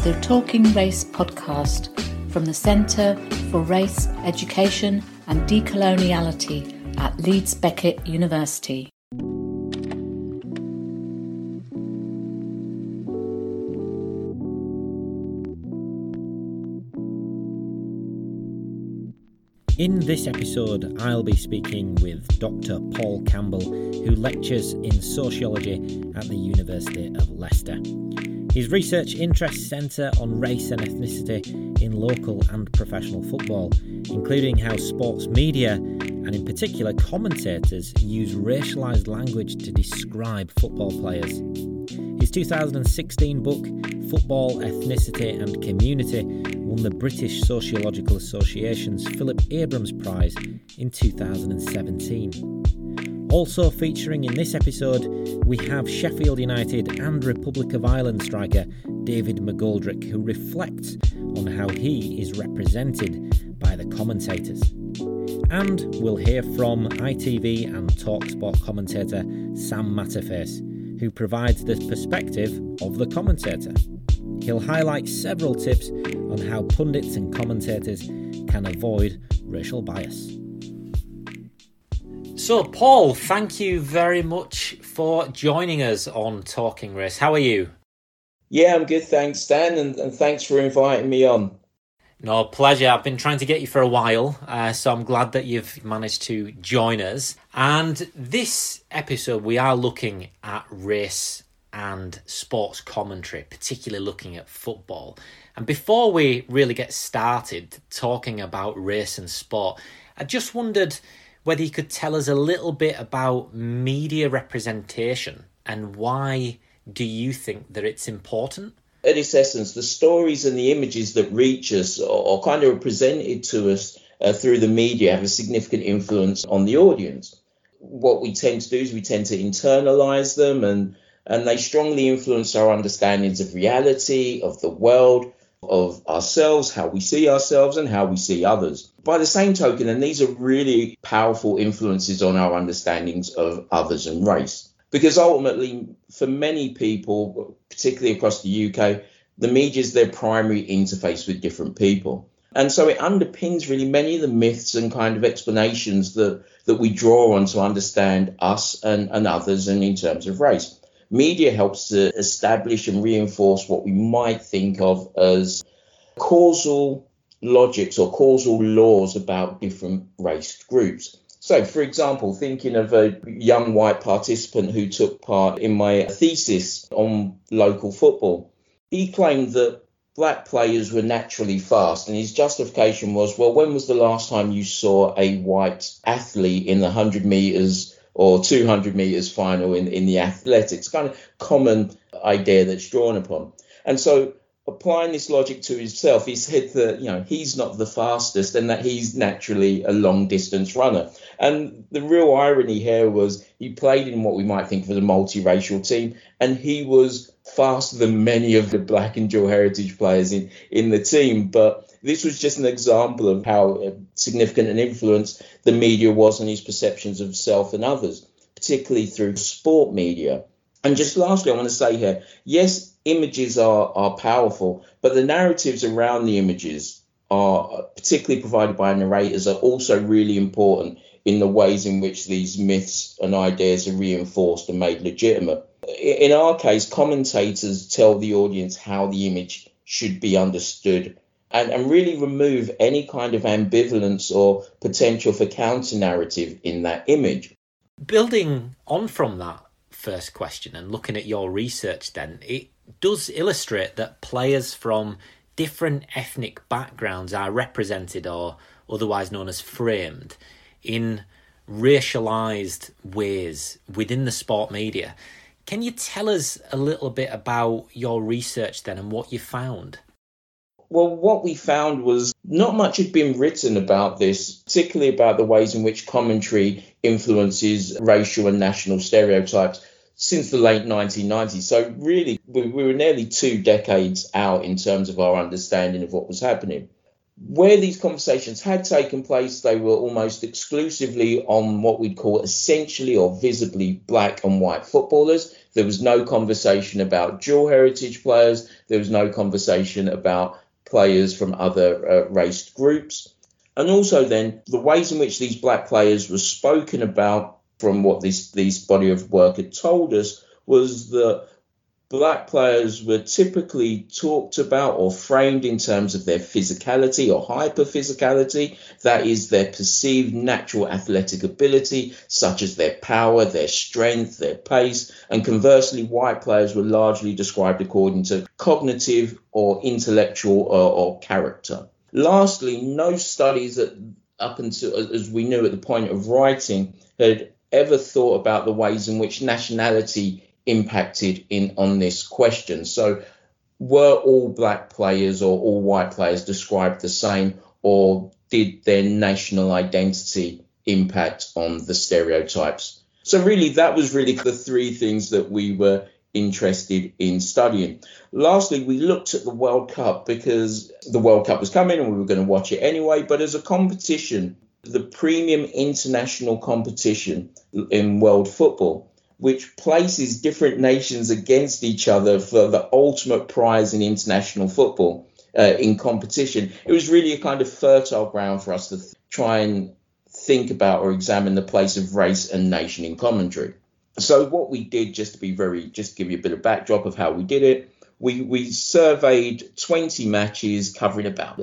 the Talking Race podcast from the Centre for Race Education and Decoloniality at Leeds Beckett University. In this episode, I'll be speaking with Dr. Paul Campbell, who lectures in sociology at the University of Leicester. His research interests centre on race and ethnicity in local and professional football, including how sports media, and in particular commentators, use racialised language to describe football players. His 2016 book, Football, Ethnicity and Community, won the British Sociological Association's Philip Abrams Prize in 2017. Also featuring in this episode, we have Sheffield United and Republic of Ireland striker David McGoldrick, who reflects on how he is represented by the commentators. And we'll hear from ITV and TalkSport commentator Sam Matterface, who provides the perspective of the commentator. He'll highlight several tips on how pundits and commentators can avoid racial bias. So, Paul, thank you very much for joining us on Talking Race. How are you? Yeah, I'm good, thanks, Dan, and thanks for inviting me on. No, pleasure. I've been trying to get you for a while, so I'm glad that you've managed to join us. And this episode, we are looking at race and sports commentary, particularly looking at football. And before we really get started talking about race and sport, I just wondered whether you could tell us a little bit about media representation and why do you think that it's important? At its essence, the stories and the images that reach us or kind of are presented to us through the media have a significant influence on the audience. What we tend to do is we tend to internalize them and they strongly influence our understandings of reality, of the world, of ourselves, how we see ourselves and how we see others. By the same token, and these are really powerful influences on our understandings of others and race. Because ultimately, for many people, particularly across the UK, the media is their primary interface with different people. And so it underpins really many of the myths and kind of explanations that we draw on to understand us and others and in terms of race. Media helps to establish and reinforce what we might think of as causal logics or causal laws about different race groups. So, for example, thinking of a young white participant who took part in my thesis on local football, he claimed that black players were naturally fast, and his justification was, well, when was the last time you saw a white athlete in the 100 metres or 200 metres final in the athletics? Kind of common idea that's drawn upon. And so applying this logic to himself, he said that, he's not the fastest and that he's naturally a long distance runner. And the real irony here was he played in what we might think of as a multiracial team, and he was faster than many of the black and dual heritage players in the team. But this was just an example of how significant an influence the media was on his perceptions of self and others, particularly through sport media. And just lastly, I want to say here, yes, images are powerful, but the narratives around the images are particularly provided by narrators are also really important in the ways in which these myths and ideas are reinforced and made legitimate. In our case, commentators tell the audience how the image should be understood and really remove any kind of ambivalence or potential for counter-narrative in that image. Building on from that first question and looking at your research then, it does illustrate that players from different ethnic backgrounds are represented, or otherwise known as framed, in racialised ways within the sport media. Can you tell us a little bit about your research then and what you found? Well, what we found was not much had been written about this, particularly about the ways in which commentary influences racial and national stereotypes since the late 1990s. So really, we were nearly 2 decades out in terms of our understanding of what was happening. Where these conversations had taken place, they were almost exclusively on what we'd call essentially or visibly black and white footballers. There was no conversation about dual heritage players. There was no conversation about players from other race groups. And also then the ways in which these black players were spoken about, from what this body of work had told us, was that black players were typically talked about or framed in terms of their physicality or hyperphysicality, that is, their perceived natural athletic ability, such as their power, their strength, their pace. And conversely, white players were largely described according to cognitive or intellectual or character. Lastly, no studies up until, as we knew at the point of writing, had ever thought about the ways in which nationality impacted on this question. So were all black players or all white players described the same, or did their national identity impact on the stereotypes? So really, that was really the three things that we were interested in studying. Lastly, we looked at the World Cup because the World Cup was coming and we were going to watch it anyway, but as a competition, the premium international competition in world football, which places different nations against each other for the ultimate prize in international football in competition. It was really a kind of fertile ground for us to try and think about or examine the place of race and nation in commentary. So what we did, just to give you a bit of backdrop of how we did it, we surveyed 20 matches covering about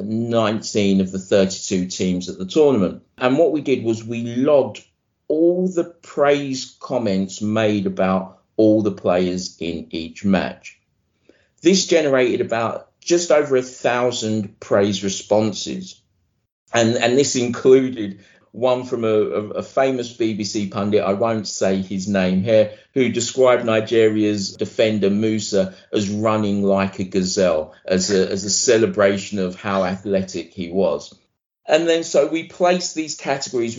19 of the 32 teams at the tournament. And what we did was we logged all the praise comments made about all the players in each match. This generated about just over 1,000 praise responses. And this included one from a famous BBC pundit, I won't say his name here, who described Nigeria's defender Musa as running like a gazelle, as a celebration of how athletic he was. And then so we placed these categories,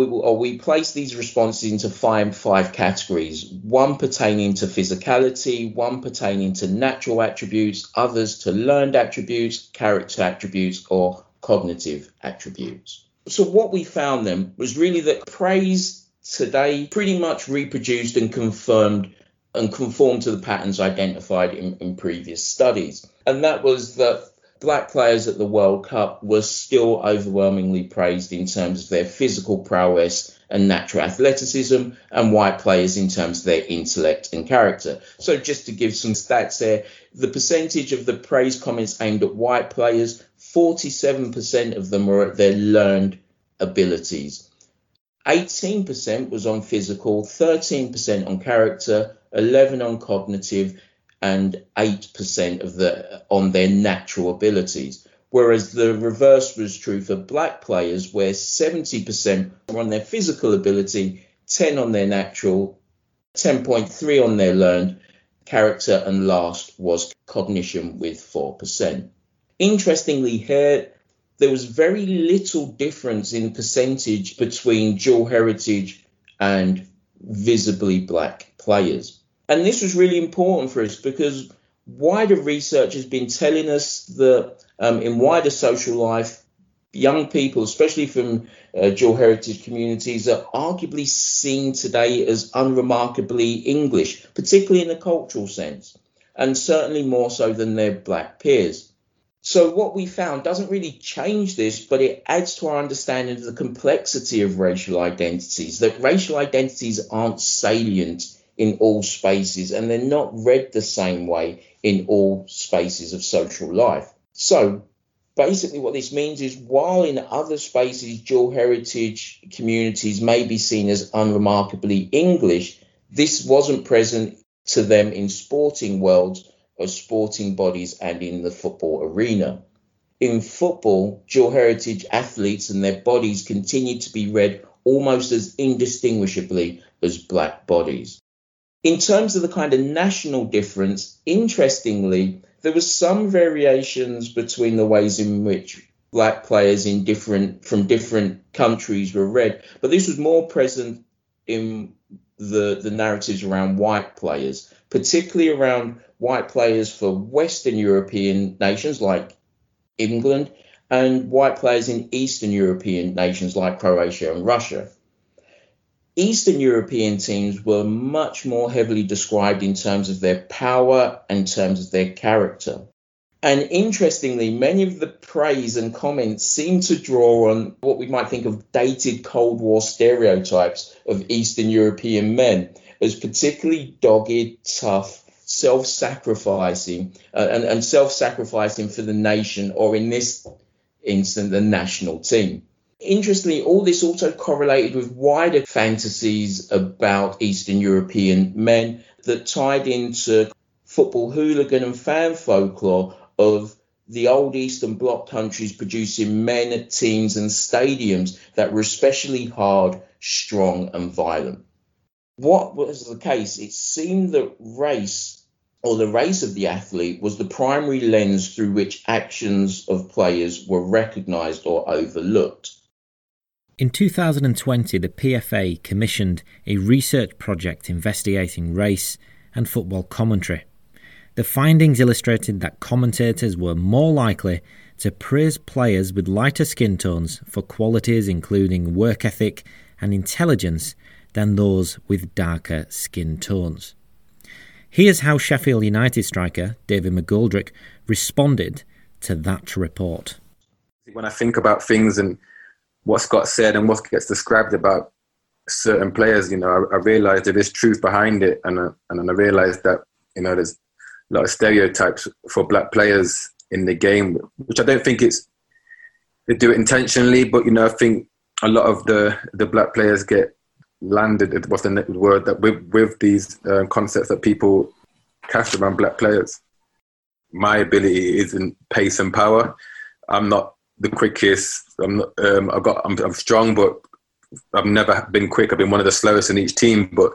we placed these responses into five categories, one pertaining to physicality, one pertaining to natural attributes, others to learned attributes, character attributes, or cognitive attributes. So what we found then was really that praise today pretty much reproduced and confirmed and conformed to the patterns identified in previous studies. And that was that black players at the World Cup were still overwhelmingly praised in terms of their physical prowess and natural athleticism, and white players in terms of their intellect and character. So just to give some stats there, the percentage of the praise comments aimed at white players, 47% of them were at their learned abilities. 18% was on physical, 13% on character, 11% on cognitive, and 8% on their natural abilities. Whereas the reverse was true for black players, where 70% were on their physical ability, 10% on their natural, 10.3% on their learned, character, and last was cognition with 4%. Interestingly here, there was very little difference in percentage between dual heritage and visibly black players. And this was really important for us because wider research has been telling us that in wider social life, young people, especially from dual heritage communities, are arguably seen today as unremarkably English, particularly in a cultural sense, and certainly more so than their black peers. So what we found doesn't really change this, but it adds to our understanding of the complexity of racial identities, that racial identities aren't salient in all spaces, and they're not read the same way in all spaces of social life. So basically what this means is while in other spaces dual heritage communities may be seen as unremarkably English, this wasn't present to them in sporting worlds or sporting bodies and in the football arena. In football, dual heritage athletes and their bodies continue to be read almost as indistinguishably as black bodies. In terms of the kind of national difference, interestingly, there was some variations between the ways in which black players from different countries were read, but this was more present in the narratives around white players, particularly around white players for Western European nations like England and white players in Eastern European nations like Croatia and Russia. Eastern European teams were much more heavily described in terms of their power and in terms of their character. And interestingly, many of the praise and comments seem to draw on what we might think of dated Cold War stereotypes of Eastern European men as particularly dogged, tough, self-sacrificing, and self-sacrificing for the nation, or in this instance, the national team. Interestingly, all this also correlated with wider fantasies about Eastern European men that tied into football hooligan and fan folklore of the old Eastern Bloc countries producing men, teams and stadiums that were especially hard, strong and violent. What was the case? It seemed that race, or the race of the athlete, was the primary lens through which actions of players were recognised or overlooked. In 2020, the PFA commissioned a research project investigating race and football commentary. The findings illustrated that commentators were more likely to praise players with lighter skin tones for qualities including work ethic and intelligence than those with darker skin tones. Here's how Sheffield United striker David McGoldrick responded to that report. When I think about things and what's got said and what gets described about certain players, I realise there is truth behind it, and I realise that, there's a lot of stereotypes for black players in the game, which I don't think they do it intentionally, but, I think a lot of the black players get landed, what's the word, that with these concepts that people cast around black players. My ability isn't pace and power. I'm not the quickest. I'm strong, but I've never been quick. I've been one of the slowest in each team. But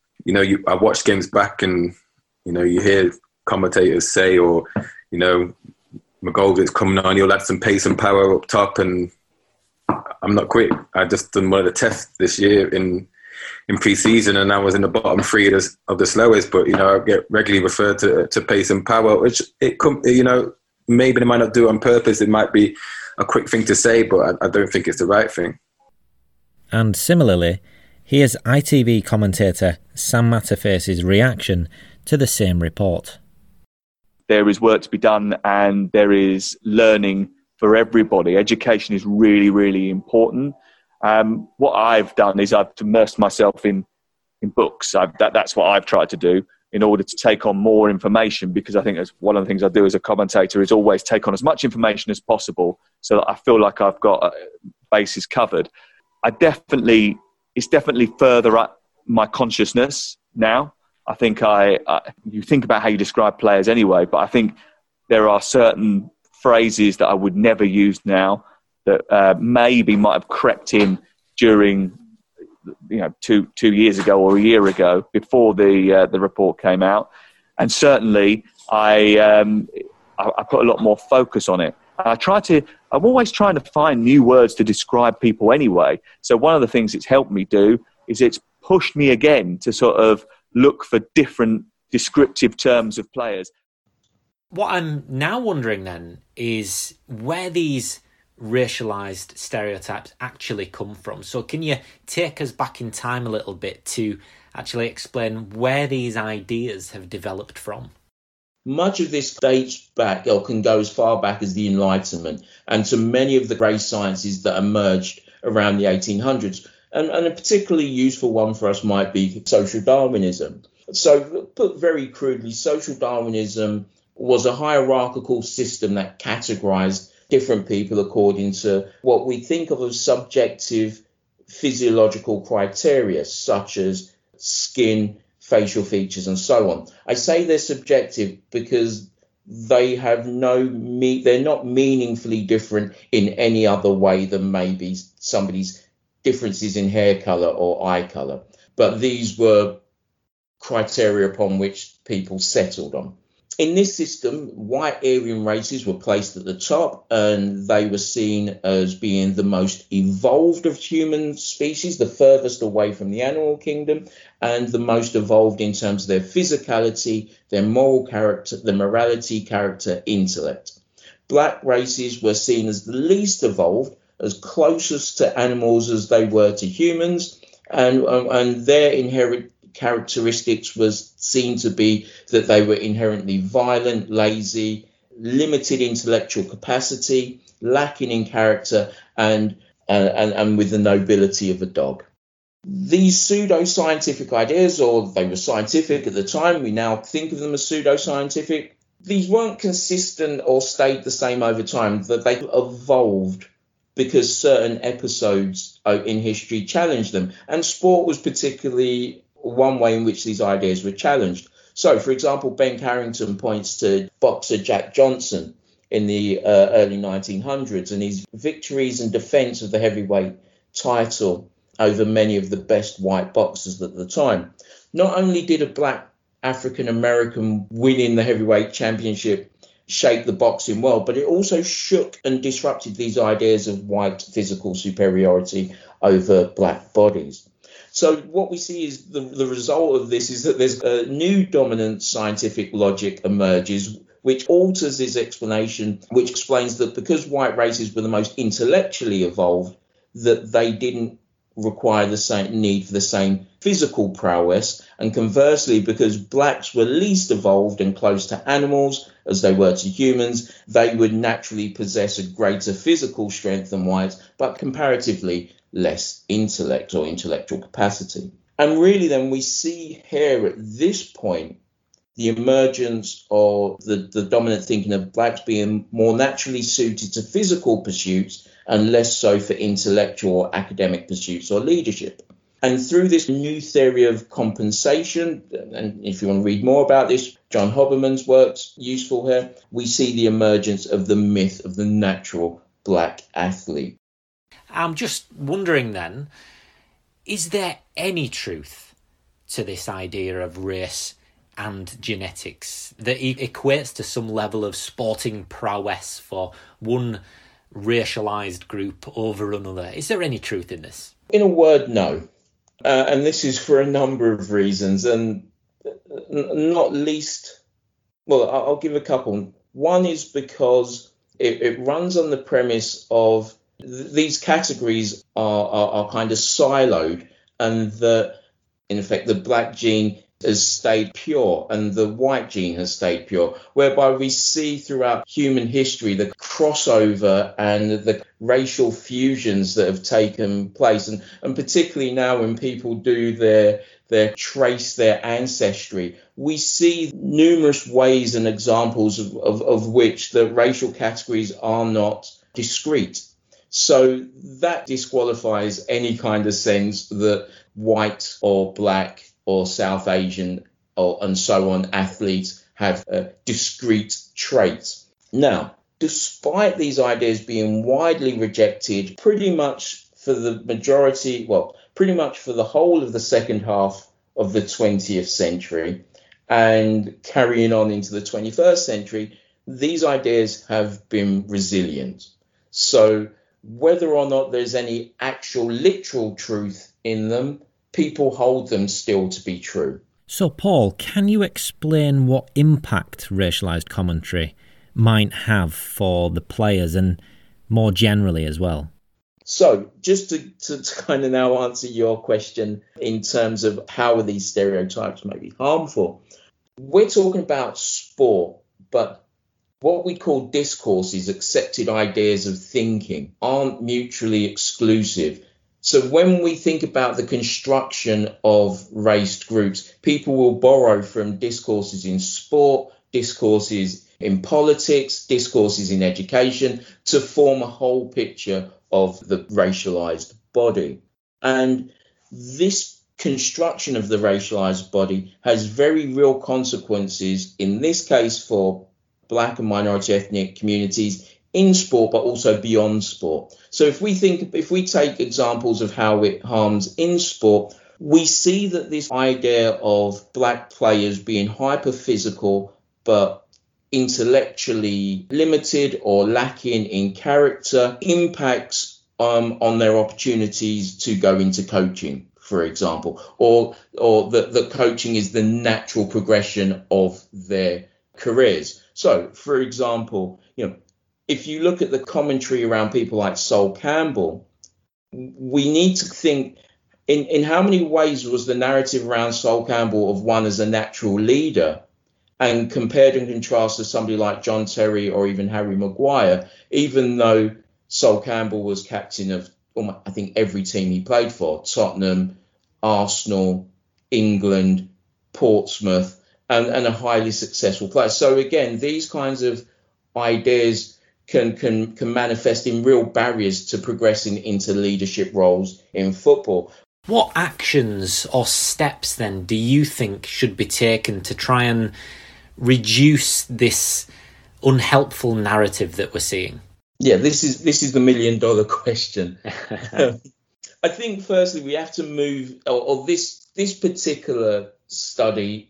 I watch games back, and you hear commentators say, or McGoldrick's coming on, he'll add some pace and power up top, and I'm not quick. I just done one of the tests this year in pre-season, and I was in the bottom three of the slowest. But I get regularly referred to pace and power, which maybe they might not do it on purpose. It might be a quick thing to say, but I don't think it's the right thing. And similarly, here's ITV commentator Sam Matterface's reaction to the same report. There is work to be done, and there is learning for everybody. Education is really, really important. What I've done is I've immersed myself in books. That's what I've tried to do in order to take on more information, because I think that's one of the things I do as a commentator is always take on as much information as possible so that I feel like I've got bases covered. It's definitely further up my consciousness now. I think you think about how you describe players anyway, but I think there are certain phrases that I would never use now that maybe might have crept in during 2 years ago or a year ago before the report came out, and certainly I put a lot more focus on it. I'm always trying to find new words to describe people anyway. So one of the things it's helped me do is it's pushed me again to sort of look for different descriptive terms of players. What I'm now wondering then is where these racialized stereotypes actually come from. So can you take us back in time a little bit to actually explain where these ideas have developed from? Much of this dates back, or can go as far back as the Enlightenment, and to many of the race sciences that emerged around the 1800s. And a particularly useful one for us might be social Darwinism. So, put very crudely, social Darwinism was a hierarchical system that categorized different people according to what we think of as subjective physiological criteria, such as skin, facial features, and so on. I say they're subjective because they have they're not meaningfully different in any other way than maybe somebody's differences in hair color or eye color. But these were criteria upon which people settled on. In this system, white Aryan races were placed at the top, and they were seen as being the most evolved of human species, the furthest away from the animal kingdom, and the most evolved in terms of their physicality, their moral character, their morality, character, intellect. Black races were seen as the least evolved, as closest to animals as they were to humans, and their inherent characteristics was seen to be that they were inherently violent, lazy, limited intellectual capacity, lacking in character, and with the nobility of a dog. These pseudo-scientific ideas, or they were scientific at the time, we now think of them as pseudo-scientific, these weren't consistent or stayed the same over time, that they evolved because certain episodes in history challenged them. And sport was particularly one way in which these ideas were challenged. So, for example, Ben Carrington points to boxer Jack Johnson in the early 1900s and his victories and defense of the heavyweight title over many of the best white boxers at the time. Not only did a black African American winning the heavyweight championship shape the boxing world, but it also shook and disrupted these ideas of white physical superiority over black bodies. So what we see is the result of this is that there's a new dominant scientific logic emerges, which alters this explanation, which explains that because white races were the most intellectually evolved, that they didn't require the same need for the same physical prowess, and conversely, because blacks were least evolved and close to animals as they were to humans, they would naturally possess a greater physical strength than whites, but comparatively less intellect or intellectual capacity. And really then we see here at this point the emergence of the dominant thinking of blacks being more naturally suited to physical pursuits and less so for intellectual or academic pursuits or leadership. And through this new theory of compensation, and if you want to read more about this, John Hoberman's work's useful here, we see the emergence of the myth of the natural black athlete. I'm just wondering then, is there any truth to this idea of race and genetics that equates to some level of sporting prowess for one racialized group over another? Is there any truth in this? In a word, no. And this is for a number of reasons, and not least, well, I'll give a couple. One is because it runs on the premise of these categories are kind of siloed, and that, in effect, the black gene has stayed pure and the white gene has stayed pure, whereby we see throughout human history the crossover and the racial fusions that have taken place. And particularly now when people do their trace their ancestry, we see numerous ways and examples of which the racial categories are not discrete. So that disqualifies any kind of sense that white or black or South Asian and so on athletes have discrete traits. Now, despite these ideas being widely rejected pretty much for the whole of the second half of the 20th century and carrying on into the 21st century, these ideas have been resilient. So whether or not there's any actual literal truth in them, people hold them still to be true. So, Paul, can you explain what impact racialised commentary might have for the players and more generally as well? So, just to kind of now answer your question in terms of how these stereotypes may be harmful, we're talking about sport, but what we call discourses, accepted ideas of thinking, aren't mutually exclusive. So when we think about the construction of raced groups, people will borrow from discourses in sport, discourses in politics, discourses in education to form a whole picture of the racialized body. And this construction of the racialized body has very real consequences, in this case for black and minority ethnic communities in sport, but also beyond sport. So if we take examples of how it harms in sport, we see that this idea of black players being hyper-physical, but intellectually limited or lacking in character impacts on their opportunities to go into coaching, for example, or that coaching is the natural progression of their careers. So, for example, if you look at the commentary around people like Sol Campbell, we need to think in how many ways was the narrative around Sol Campbell of one as a natural leader, and compared and contrasted to somebody like John Terry or even Harry Maguire, even though Sol Campbell was captain of, I think, every team he played for: Tottenham, Arsenal, England, Portsmouth, and a highly successful player. So again, these kinds of ideas can manifest in real barriers to progressing into leadership roles in football. What actions or steps then do you think should be taken to try and reduce this unhelpful narrative that we're seeing? Yeah, this is the $1 million question. I think firstly we have to move, or this particular study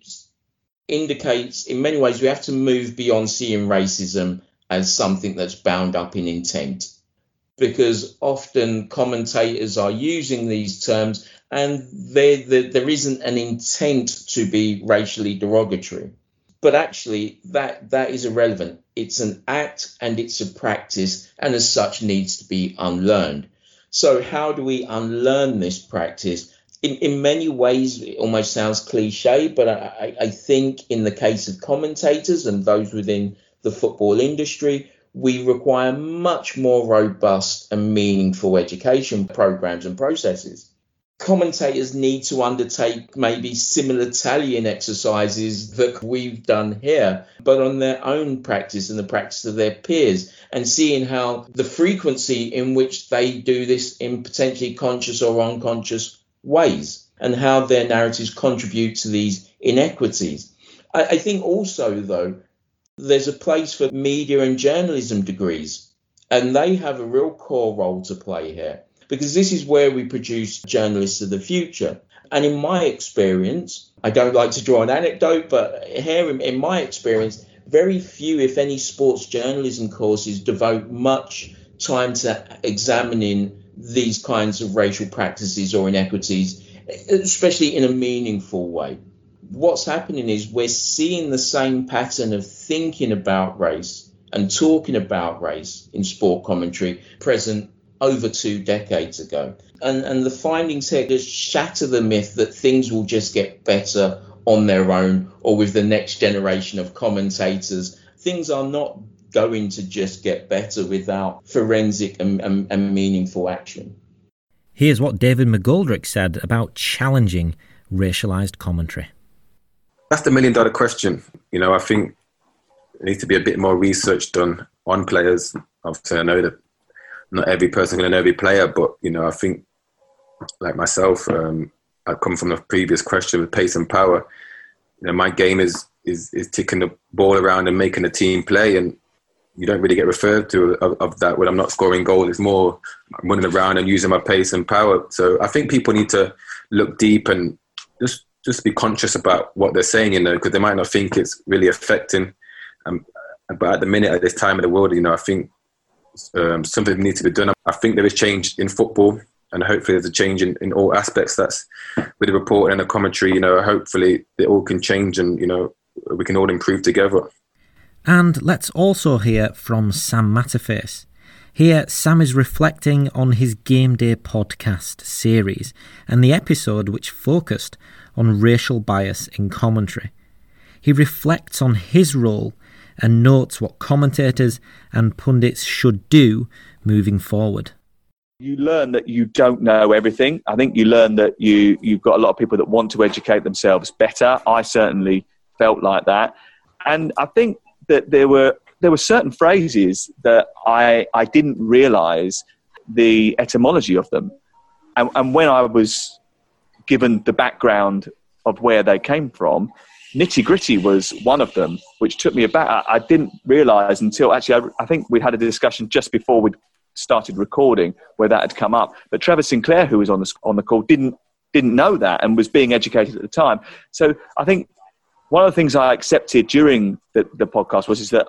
indicates in many ways we have to move beyond seeing racism as something that's bound up in intent, because often commentators are using these terms and there isn't an intent to be racially derogatory. But actually, that is irrelevant. It's an act and it's a practice, and as such needs to be unlearned. So how do we unlearn this practice? In many ways, it almost sounds cliche, but I think in the case of commentators and those within the football industry, we require much more robust and meaningful education programs and processes. Commentators need to undertake maybe similar tallying exercises that we've done here, but on their own practice and the practice of their peers, and seeing how the frequency in which they do this in potentially conscious or unconscious ways, and how their narratives contribute to these inequities. I think also, though, there's a place for media and journalism degrees, and they have a real core role to play here, because this is where we produce journalists of the future. And in my experience, I don't like to draw an anecdote, but here in my experience, very few, if any, sports journalism courses devote much time to examining these kinds of racial practices or inequities, especially in a meaningful way. What's happening is we're seeing the same pattern of thinking about race and talking about race in sport commentary present over 2 decades ago. And the findings here just shatter the myth that things will just get better on their own or with the next generation of commentators. Things are not going to just get better without forensic and meaningful action. Here's what David McGoldrick said about challenging racialised commentary. That's the $1 million question. I think there needs to be a bit more research done on players. Obviously, I know that not every person can know every player, but, I think, like myself, I come from the previous question with pace and power. My game is ticking the ball around and making the team play, and you don't really get referred to of that when I'm not scoring goals. It's more running around and using my pace and power. So I think people need to look deep and just be conscious about what they're saying, because they might not think it's really affecting. But at the minute, at this time of the world, I think something needs to be done. I think there is change in football, and hopefully there's a change in all aspects. That's with the reporting and the commentary. Hopefully it all can change, and we can all improve together. And let's also hear from Sam Matterface. Here, Sam is reflecting on his Game Day podcast series and the episode which focused on racial bias in commentary. He reflects on his role and notes what commentators and pundits should do moving forward. You learn that you don't know everything. I think you learn that you've got a lot of people that want to educate themselves better. I certainly felt like that. And I think that there were certain phrases that I didn't realise the etymology of them. And when I was given the background of where they came from, nitty-gritty was one of them, which took me aback. I didn't realise until, actually, I think we had a discussion just before we started recording where that had come up. But Trevor Sinclair, who was on the call, didn't know that and was being educated at the time. So I think one of the things I accepted during the podcast is that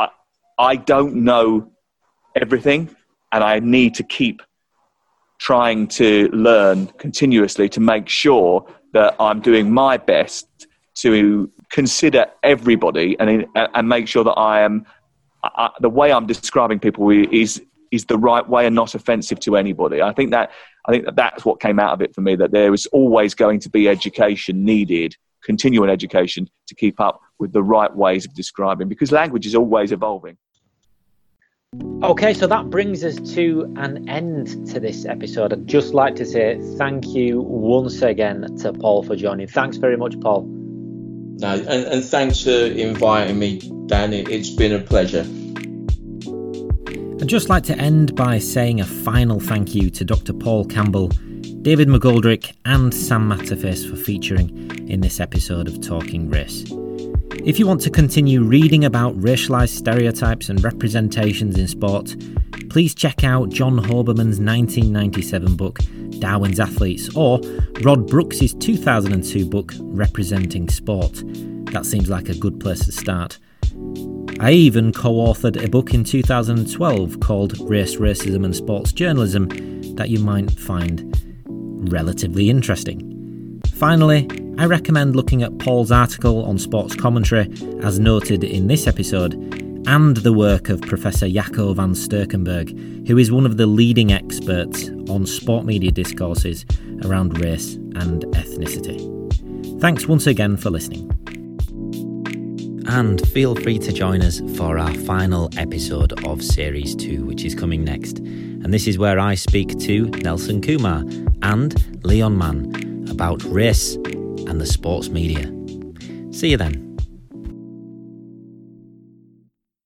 I don't know everything, and I need to keep trying to learn continuously to make sure that I'm doing my best to consider everybody and make sure that I am the way I'm describing people is the right way and not offensive to anybody. I think I think that's what came out of it for me, that there is always going to be education needed, continuing education, to keep up with the right ways of describing, because language is always evolving. Okay, so that brings us to an end to this episode. I'd just like to say thank you once again to Paul for joining. Thanks very much, Paul. No, and thanks for inviting me, Dan. It's been a pleasure. I'd just like to end by saying a final thank you to Dr. Paul Campbell, David McGoldrick and Sam Matterface for featuring in this episode of Talking Race. If you want to continue reading about racialised stereotypes and representations in sport, please check out John Hoberman's 1997 book, Darwin's Athletes, or Rod Brooks's 2002 book, Representing Sport. That seems like a good place to start. I even co-authored a book in 2012 called Race, Racism and Sports Journalism that you might find relatively interesting. Finally, I recommend looking at Paul's article on sports commentary, as noted in this episode, and the work of Professor Jacco van Sterkenberg, who is one of the leading experts on sport media discourses around race and ethnicity. Thanks once again for listening. And feel free to join us for our final episode of Series 2, which is coming next. And this is where I speak to Nelson Kumar and Leon Mann about race and the sports media. See you then.